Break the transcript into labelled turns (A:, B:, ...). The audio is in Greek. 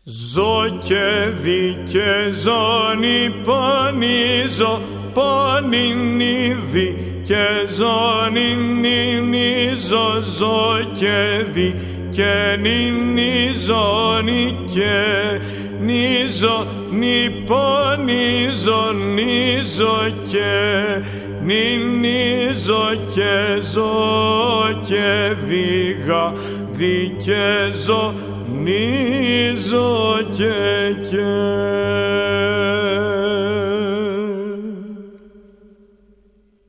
A: Ζω και δι και ζώνη πανίζω, πανινίδι και ζώνη νινίζω, ζω και δι και νινίζωνη και νίζω, νιπανίζω, νίζω και νινίζω και ζω και δίγα, δι και ζω, νίζω και